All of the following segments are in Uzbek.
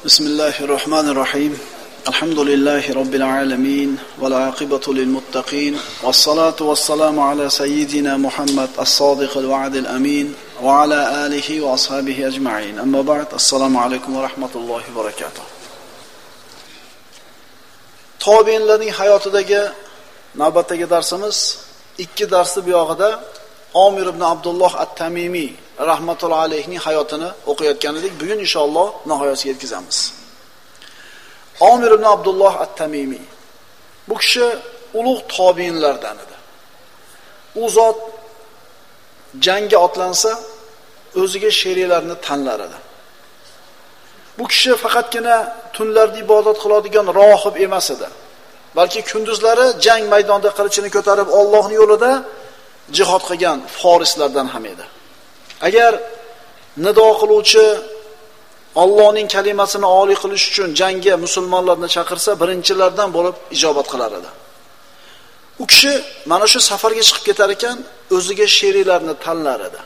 Bismillahirrahmanirrahim. Alhamdulillahi Rabbil alamin. Wal aqibatu lil muttaqin. Wassalatu wassalamu ala sayyidina Muhammad as-sadiqil wa'dil amin. Wa ala alihi wa ashabihi ajma'in. Amma ba'd. Assalomu alaykum va rahmatullohi va barakatuh. Tobiinlarning hayotidagi navbatdagi darsimiz 2 darsning buyog'ida Omir ibn Abdulloh at-Tamimi rahmatullohi alayhining hayotini o'qiyotgan edik. Bugun inshaalloh nihoyasiga yetkazamiz. Omir ibn Abdulloh at-Tamimi bu kishi ulug' tobiinlardan edi. U zot jangga otlansa o'ziga sheriklarni tanlar edi. Bu kishi faqatgina tunlarda ibodat qiladigan rohib emas edi. Balki kunduzlari jang maydonida qilichini ko'tarib Allohning yo'lida jihad qilgan forislardan ham edi. Agar nido qiluvchi Allohning kalimasini oliy qilish uchun jangga musulmonlarni chaqirsa, birinchilardan bo'lib ijobat qilar edi. U kishi mana shu safarga chiqib ketar ekan, o'ziga sheriklarni tanlar edi.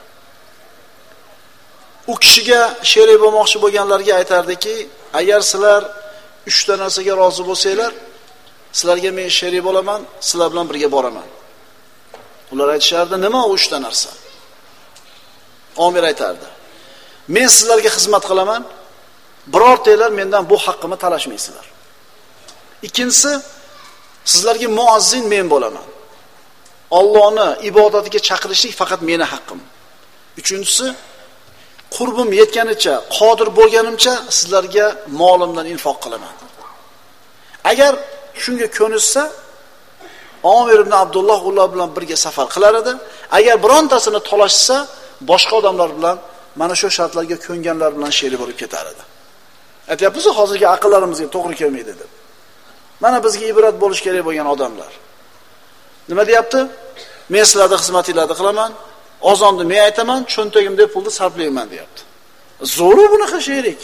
U kishiga sherik bo'lmoqchi bo'lganlarga aytardiki, agar sizlar 3 ta narsaga rozi bo'lsanglar, sizlarga men sherik bo'laman, sizlar bilan birga boraman. Ular aytishardi, nima u 3 ta narsa? Omir aytardi, men sizlarga xizmat qilaman, birortanglar mendan bu haqqimni talashmaysizlar. Ikkinchisi, sizlarga muazzin men bo'laman. Allohni ibodatiga chaqirishlik faqat meni haqqim. Uchinchisi, qurbim yetganicha, qodir bo'lganimcha sizlarga molimdan infoq qilaman. Agar shunga ko'nishsa, Omir ibn Abdulloh ular bilan birga safar qilar edi. Agar birontasini talashsa, boshqa odamlar bilan mana shu shartlarga ko'nganlar bilan sherik bo'lib ketar edi. Aytyapmiz, hozirgi aqllarimizga to'g'ri kelmaydi deb. Mana bizga ibrat bo'lish kerak bo'lgan odamlar. Nima deyapti? Men sizlarga xizmatingizni qilaman, ozonni men aytaman, cho'ntagimda pulni sarflayman deyapti. Zo'ru bunaqa sherik.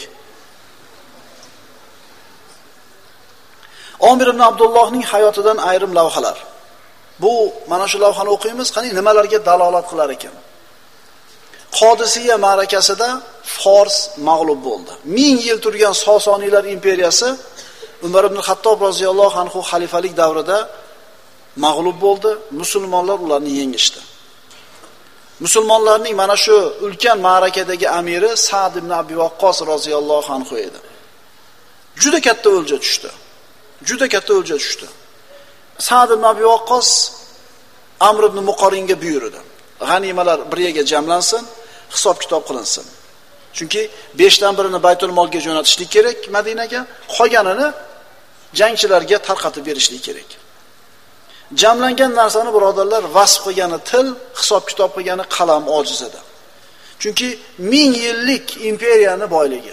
Omir ibn Abdullohning hayotidan ayrim lavhalar. Bu mana shu lavhani o'qiymiz, qani nimalarga dalolat qilar ekan. Qodisiya ma'rakasida Fors mag'lub bo'ldi. 1000 yil turgan Sosoniylar imperiyasi Umar ibn Xattob roziyallohu anhu xalifalik davrida mag'lub bo'ldi. Musulmonlar ularni yengishdi. Musulmonlarning mana shu ulkan ma'rakadagi amiri Sa'd ibn Abi Waqqos roziyallohu anhu edi. Juda katta o'lja tushdi. Sa'd ibn Abi Waqqos Amr ibn Muqoringa buyurdi. G'animalar bir yerga jamlansin, hisob-kitob qilinsin. Chunki 5 dan 1ini Baytul Molga jo'natishlik kerak Madinaga, qolganini jangchilarga tarqatib berishlik kerak. Jamlangan narsani birodarlar vasf qilgani til, hisob-kitob qilgani qalam ojiz edi. Chunki 1000 yillik imperiyani boyligi.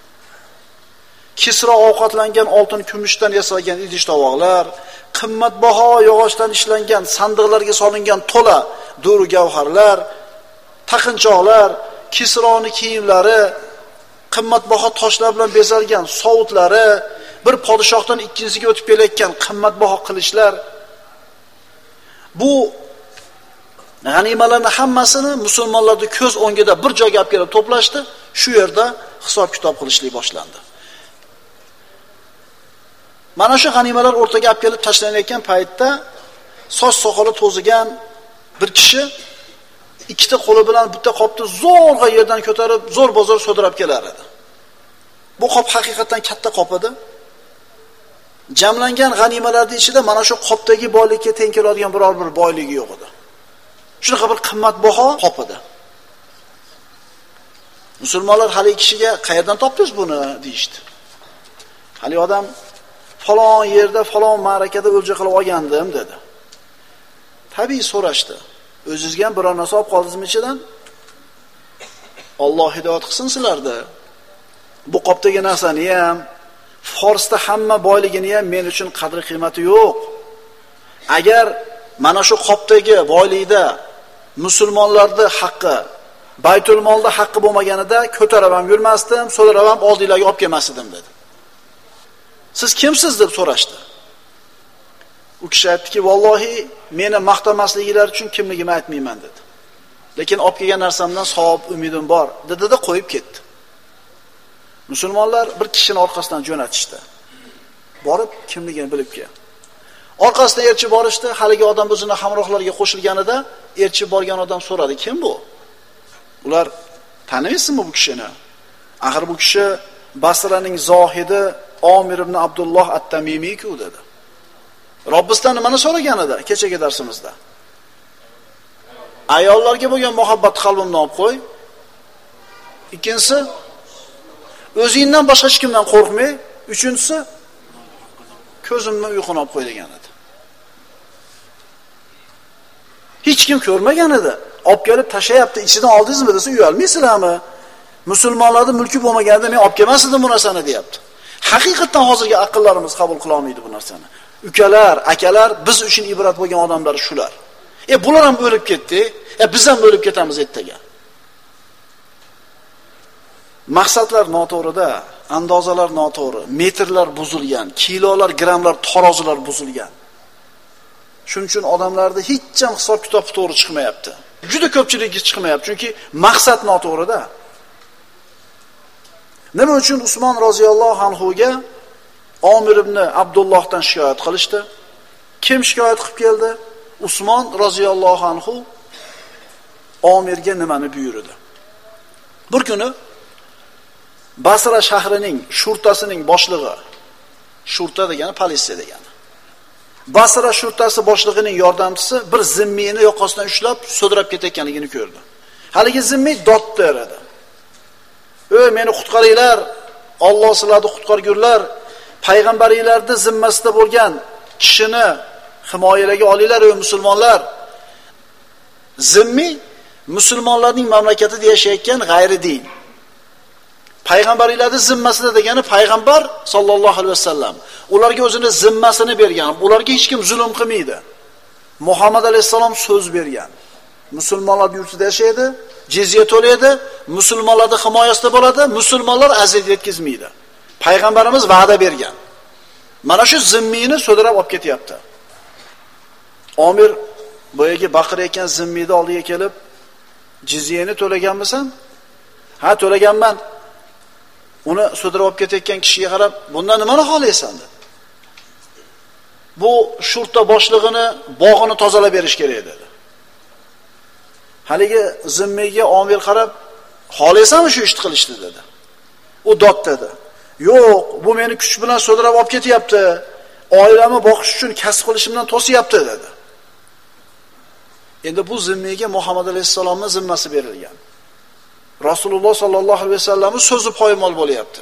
Kisro ovqatlangan oltin kumushdan yasalgan idish-tovoqlar, qimmatbaho yog'ochdan ishlangan sandiqlarga solingan to'la do'ru gavharlar, taqinchoqlar, Kisroning kiyimlari, qimmatbaho toshlar bilan bezalgan sovutlari, bir podshohdan ikkinchisiga o'tib kelayotgan qimmatbaho qilichlar. Bu g'animalarning hammasini musulmonlarning ko'z o'ngida bir joyga olib kelib to'plashdi. Shu yerda hisob-kitob qilishlik boshlandi. Mana shu g'animalar o'rtaga olib kelib tashlanayotgan paytda soch soqoli to'zigan bir kishi 2 ta qo'li bilan bitta qopni zo'rg'a yerdan ko'tarib, zo'r bozor so'dirab kelar edi. Bu qop haqiqatan katta qop edi. Jamlangan g'animalarning ichida mana shu qopdagi boylikka teng keladigan biror bir boyligi yo'q edi. Shunaqa bir qimmatbaho qop edi. Musulmonlar hali kishiga qayerdan topdingiz buni deydi. Hali odam falon yerda, falon ma'rakada o'lja qilib olgandim dedi. Tabiiy so'rashdi. O'zingizga ham biror narsa olib qoldingizmi ichidan? Alloh hidoyat qilsin sizlarni. Bu qopdagi narsani ham, Forsda hamma boyligini ham men uchun qadri qiymati yo'q. Agar mana shu qopdagi boylikda musulmonlarning haqqi, Baytul Molda haqqi bo'lmaganida ko'tarib ham yurmasdim, so'rab ham oldinglarga olib kelmasdim dedi. Siz kimsiz deb so'rashdi. U kishi aytdiki, "Vallohi, meni maqtamasliklari uchun kimligimni aytmayman" dedi. Lekin olib kelgan narsamdan savob umidim bor dedi-da qo'yib ketdi. Musulmonlar bir kishini orqasidan jo'natishdi. Borib kimligini bilib kel. Orqasidan elchi borishdi, haligi odam o'zining hamrohlariga qo'shilganida elchi borgan odam so'radi, "Kim bu?" Ular, "Tanimaysizmi bu kishini? Axir bu kishi Basraning zohidi Omir ibn Abdulloh at-Tamimiy-ku" dedi. Robbisidan nimani so'ragan edi kechagi darsimizda? Ayollarga bo'lgan muhabbat qalbimni olib qo'y. Ikkinchisi, o'zingdan boshqa hech kimdan qo'rqmay. Uchinchisi, ko'zimni uyquni olib qo'y degan edi. Hech kim ko'rmagan edi. Olib kelib tashlayapti, ichidan oldingizmi desa, uyalmaysizlarmi? Musulmonlarning mulki bo'lmaganida men olib kelmas edim bu narsani deyapti. Haqiqatan hozirgi aqllarimiz qabul qila olmaydi bu narsani. Ukalar, akalar biz uchun ibrat bo'lgan odamlar shular. Bular ham o'lib ketdi. Biz ham o'lib ketamiz ertaga. Maqsadlar noto'g'rida, andozalar noto'g'ri, metrlar buzilgan, kilolar, grammlar, tarozilar buzilgan. Shuning uchun odamlarda hech ham hisob-kitob to'g'ri chiqmayapti. Juda ko'pchiligi chiqmayapti, chunki maqsad noto'g'rida. Nima uchun Usmon roziyallohu anhu ga Omir ibn Abdullohdan shikoyat qilishdi? Kim shikoyat qilib keldi? Usmon roziyallohu anhu Omirga nimani buyurdi? Bir kuni Basra shahrining shurtasining boshlig'i, shurta degani politsiya degani. Basra shurtasi boshlig'ining yordamchisi bir zimmiyni yoqasidan ushlab so'dirab ketayotganligini ko'rdi. Haligi zimmiy dod berdi. "Ey, meni qutqaringlar, Alloh sizlarni qutqargurlar, payg'ambaringlarning zimmasida bo'lgan kishini himoyaga olinglar ey musulmonlar." Zimmiy musulmonlarning mamlakatida yashayotgan g'ayri din. Payg'ambaringlarning zimmasida degani payg'ambar sollallohu alayhi vasallam ularga o'zini zimmasini bergan. Ularga hech kim zulm qilmaydi. Muhammad alayhisalom so'z bergan. Musulmonlar yurtida yashaydi, jizya to'laydi, musulmonlarning himoyasida bo'ladi, musulmonlar aziyat yetkazmaydi. Payg'ambarimiz va'da bergan. Mana shu zimmiyni so'dirab olib ketyapti. Omir boyaga baqirayotgan zimmiyni oldiga kelib, "Jizyani to'laganmisan?" "Ha, to'laganman." Uni so'dirib olib ketayotgan kishiga qarab, "Bundan nimani xohlaysan?" dedi. "Bu shurta boshlig'ini bog'ini tozalab berish kerak" dedi. Haligi zimmiyga Omir qarab, "Xohlaysanmi shu ishni qilishni?" dedi. U dod dedi. "Yo'q, bu meni kuch bilan so'dirab olib ketyapti. Oilamni boqish uchun kasb qilishimdan to'siyapti" dedi. Endi bu zimmiyga Muhammad alayhisalomning zimmasi berilgan. Rasululloh sallallohu alayhi vasallamning so'zi poymol bo'lyapti.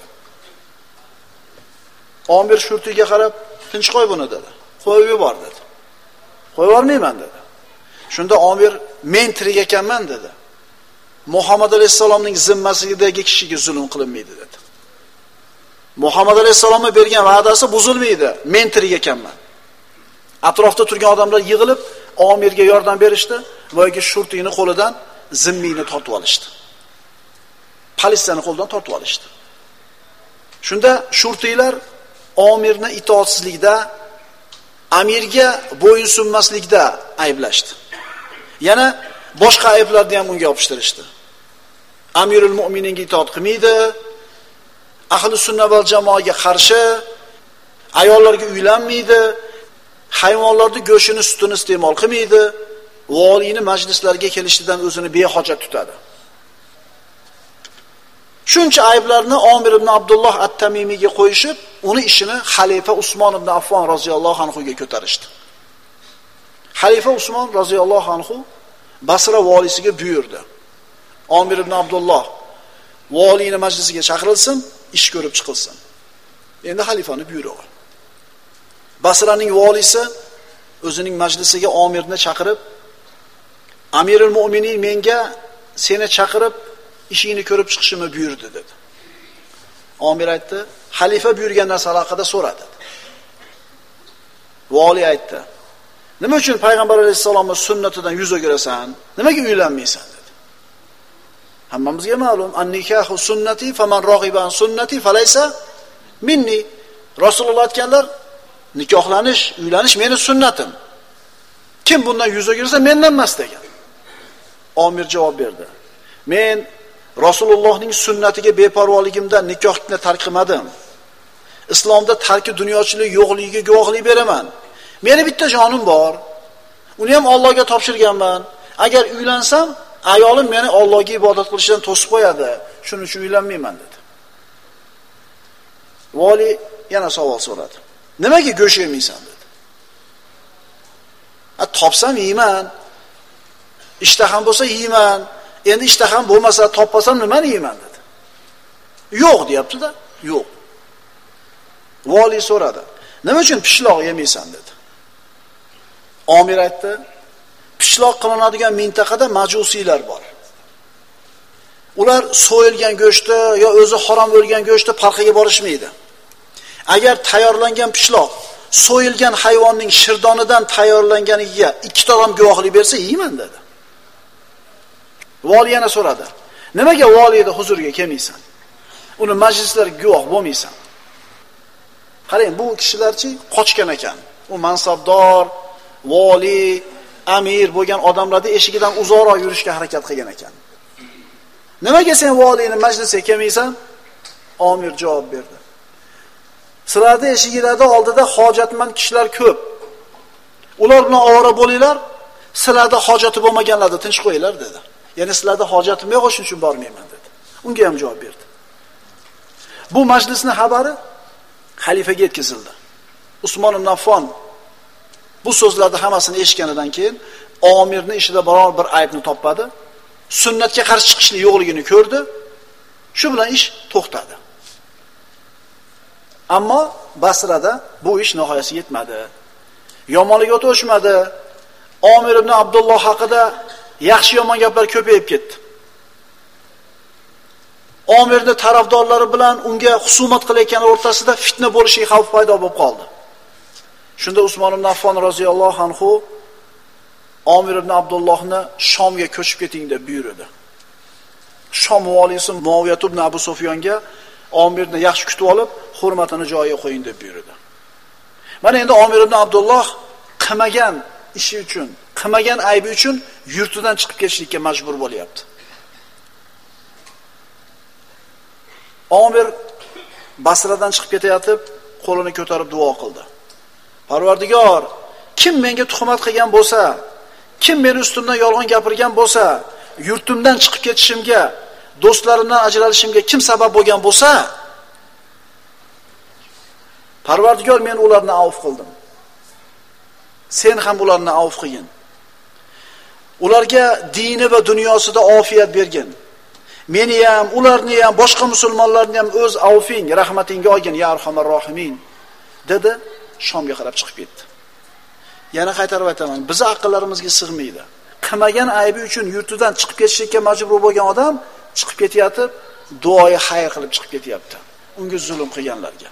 Omir shurtiga qarab, "Tinch qo'y buni" dedi. "Qo'yib yubor" dedi. "Qo'yib yubormayman" dedi. Shunda Omir, "Men tirik ekanman" dedi. "Muhammad alayhisalomning zimmasidagi kishiga zulm qilinmaydi" dedi. Muhammad alayhisalomga bergan va'dasi buzilmaydi. "Men tirik ekanman." Atrofda turgan odamlar yig'ilib Omirga yordam berishdi va yoki shurtiyni qo'lidan zimmiyni tortib olishdi. Politsiyani qo'ldan tortib olishdi. Shunda shurtiylar Omirni itoatsizlikda, amirga bo'yinsunmaslikda ayblashdi. Yana boshqa ayblarni ham unga yopishtirishdi. Amirul Mu'mininga itoat qilmaydi, ahli sunna val jamoaga qarshi, ayollarga uylanmaydi, hayvonlarning go'shtini, sutini iste'mol qilmaydi, valiyni majlislarga kelishidan o'zini behojat tutadi. Shuncha ayblarni Omir ibn Abdulloh at-Tamimiyga qo'yishib, uni ishini xalifa Usmon ibn Affon roziyallohu anhu ga ko'tarishdi. Xalifa Usmon roziyallohu anhu Basra valisiga buyurdi. Omir ibn Abdulloh valiyni majlisiga chaqirilsin, ish ko'rib chiqilsin. Endi xalifaning buyrug'i. Basraning valisi o'zining majlisiga Omirni chaqirib, "Amirul Mu'minin menga seni chaqirib ishingni ko'rib chiqishimni buyurdi" dedi. Omir aytdi, "Xalifa buyurgan narsalar haqida so'ra" dedi. Vali aytdi, "Nima uchun payg'ambar alayhisolamning sunnatidan yuz o'girasan? Nimaga uylanmaysan?" dedi. Hammamizga ma'lum, "An-nikahu sunnati, faman raghiba an sunnati falaysa minni." Rasululloh aytganlar, nikohlanish, uylanish meni sunnatim. Kim bundan yuz o'girsa mendan emas degan. Omir javob berdi, "Men Rasulullohning sunnatiga beparvoligimdan nikohni tark qilmadim. Islomda tarki dunyochilik yo'qligiga guvohlik beraman. Meni bitta jonim bor. Uni ham Allohga topshirganman. Agar uylansam, ayolim meni Allohga ibodat qilishdan to'sib qo'yadi. Shuning uchun uylanmayman dedi. Vali yana savol so'radi. Nimaga go'sht yemaysan dedi. Topsam yeyman. Ishtaham bo'lsa yeyman. Endi ishtaham bo'lmasa topmasam nimani yeyman dedi. Yo'q deyapti-da. Yo'q. Vali so'radi. Nima uchun pishloq yemaysan dedi. Omir aytdi, pishloq qilinadigan mintaqada majusiylar bor. Ular so'yilgan go'shtni yo o'zi harom bo'lgan go'shtni farqiga borishmaydi. Agar tayyorlangan pishloq so'yilgan hayvonning shirdonidan tayyorlanganiga ikkita odam guvohlik bersa, yeyman dedi. Vali yana so'radi. Nimaga valiyning huzuriga kelmaysan? Uni majlislarga guvoh bo'lmaysan? Qarang, bu kishilarchi qochgan ekan. U mansabdor, vali, amir bo'lgan odamlarni eshigidan uzoqroq yurishga harakat qilgan ekan. Nimaga sen valiyning majlisiga kelmaysan? Amir javob berdi. Sizlarning eshigingizda oldida hojatmand kishilar ko'p. Ular bilan ovora bo'linglar, sizlarda hojati bo'lmaganlarni tinch qo'yinglar dedi. Ya'ni sizlarda hojatim yo'q, shuning uchun bormayman dedi. Unga ham javob berdi. Bu majlisning xabari xalifaga yetkazildi. Usmon ibn Affon bu so'zlarni hammasini eshitganidan keyin Omirning ishida biror bir aybni topmadi. Sunnatga qarshi chiqishlik yo'qligini ko'rdi. Shu bilan ish to'xtadi. Ammo Basrada bu ish nihoyasiga yetmadi. Yomonlikka o'tishmadi. Omir ibn Abdulloh haqida yaxshi yomon gaplar ko'payib ketdi. Omirning tarafdorlari bilan unga husumat qilayotgan o'rtasida fitna bo'lishi xavf paydo bo'lib qoldi. Shunda Usmon ibn Affon roziyallohu anhu Omir ibn Abdullohni Shomga ko'chib keting deb buyurdi. Shom valisi Muaviyat ibn Abu Sufyonga Omirni yaxshi kutib olib, hurmatini joyiga qo'ying deb buyurdi. Mana endi Omir ibn Abdulloh qilmagan ishi uchun, qilmagan aybi uchun yurtidan chiqib ketishlikka majbur bo'lyapti. Omir Basradan chiqib ketayotib, qo'lini ko'tarib duo qildi. Parvardigor, kim menga tuhmat qilgan bo'lsa, kim meni ustimdan yolg'on gapirgan bo'lsa, yurtimdan chiqib ketishimga, do'stlarimdan ajralishimga kim sabab bo'lgan bo'lsa, Parvardigor, men ularni avf qildim. Sen ham ularni avf qilgin. Ularga dini va dunyosida ofiyat bergin. Meni ham, ularni ham, boshqa musulmonlarni ham o'z avfing, rahmatingga olgin, ya arhamar rohimin, dedi. Shomga qarab chiqib ketdi. Yana qaytarib aytaman, bizi aqllarimizga sig'maydi. Qilmagan aybi uchun yurtidan chiqib ketishga majbur bo'lgan odam chiqib ketyapti, duoyi xayr qilib chiqib ketyapti. Unga zulm qilganlarga.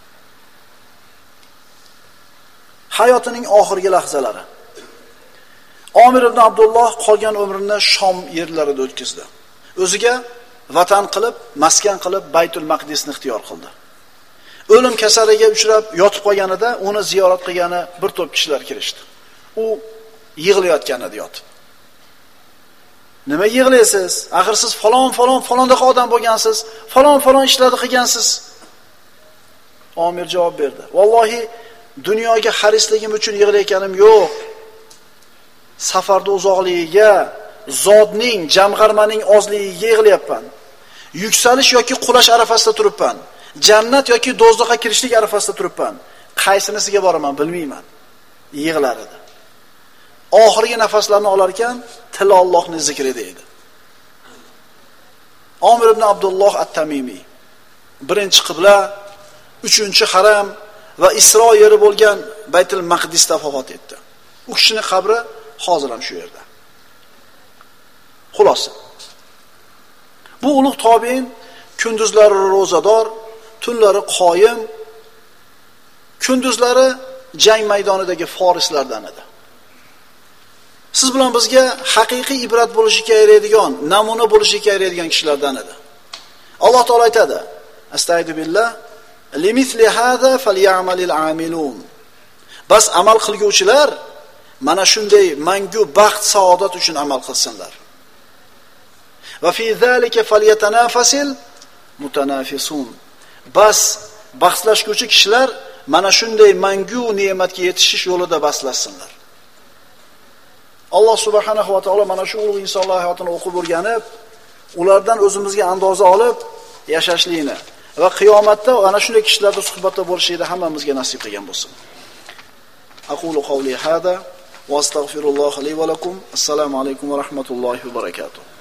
Hayotining oxirgi lahzalari. Omir ibn Abdulloh qolgan umrini Shom yerlarida o'tkazdi. O'ziga vatan qilib, maskan qilib Baytul Maqdisni ixtiyor qildi. O'lim kasaliga uchrab yotib qolganida uni ziyorat qilgani bir to'p kishilar kelishdi. U yig'layotgan edi yotib. Nima yig'laysiz? Axir siz falondaqa odam bo'lgansiz, falon ishlarni qilgansiz. Omir javob berdi. Vallohi dunyoga harisligim uchun yig'layotganim yo'q. Safarda uzoqligiga, zotning, jamg'armaning ozligiga yig'layapman. Yuksalish yoki qulash arafasida turibman. Jannat yoki do'zaxga kirishlik arafasida turibman. Qaysinisiga boraman bilmayman. Yig'lar edi. Oxirgi nafaslarni olar ekan, til Allohning zikri edi. Omir ibn Abdulloh at-Tamimi birinchi qibla, 3-haram va Isro yeri bo'lgan Baytul Maqdisda vafot etdi. U kishining qabri hozir ham shu yerda. Xulosa. Bu ulug' tobiin kunduzlari ro'zador, tunlari qoyim, kunduzlari jang maydonidagi forislardan edi. Siz bilan bizga haqiqiy ibrat bo'lishiga yaraydigan, namuna bo'lishiga yaraydigan kishilardan edi. Alloh taolo aytadi: Astagfiru billah, limithli hada falyamalil amilun. Bas amal qilguvchilar mana shunday mangu baxt, saodat uchun amal qilsinlar. Va fi zalika falyatanafasil mutanafisun. Bas bahslashuvchi kishilar mana shunday mangu ne'matga yetishish yo'lida bahslashsinlar. Alloh subhanahu va taolo mana shu ulug' insonlar hayotini o'qib o'rganib, ulardan o'zimizga andoza olib yashashlikni va qiyomatda ana shunday kishilarda suhbatda bo'lishni hammamizga nasib qilgan bo'lsin. Aqulu qawli hada va astaghfirulloh li va lakum. Assalomu alaykum va rahmatullohi va barakatuh.